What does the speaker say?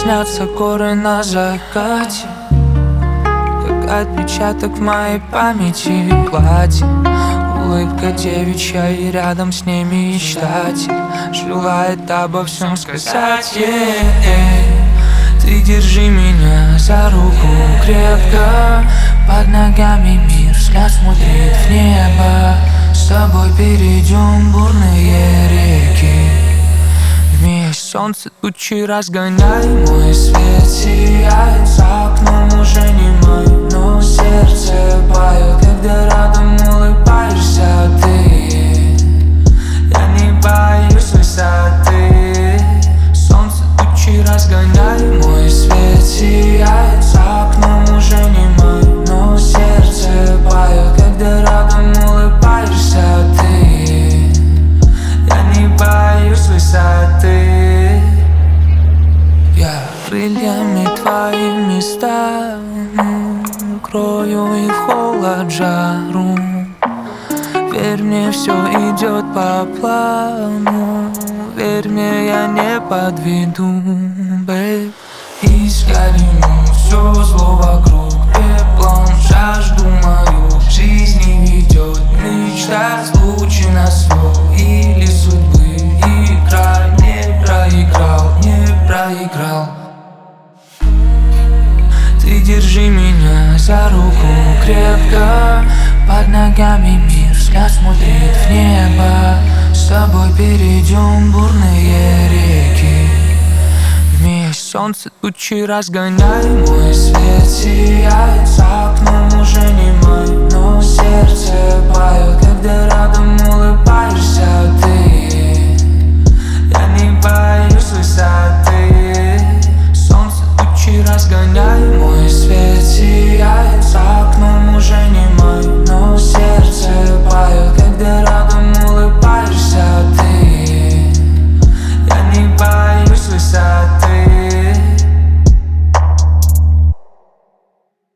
снятся горы на закате, как отпечаток в моей памяти платье. Улыбка девичья, и рядом с ней мечтатель желает обо всем сказать. Ты держи меня за руку крепко, под ногами мир, взгляд смотрит в небо. С тобой перейдем бурные реки, вместе солнце тучи разгоняй. Мой свет сияет за окном, уже не мой, но сердце поет, когда рядом улыбаешься ты. Я не боюсь высоты, солнце тучи разгоняй. Мой свет сияет за окном, уже не мой, но сердце поет, когда рядом улыбаешься ты. Я не боюсь высоты. Я крыльями твоими стану, укрою их холод, жару. Верь мне, все идет по плану, верь мне, я не подведу, бэйб. И сгорим, все зло вокруг пеплом, жажду мою к жизни ведет мечта, случай на свет или судьбы игра. Не проиграл, не проиграл. Ты держи меня за руку крепко, под ногами мир, взгляд смотрит в небо. С тобой перейдем бурные реки, вместе солнце тучи разгоняй. Мой свет сияет за окном, уже не мой, но сердце поет, когда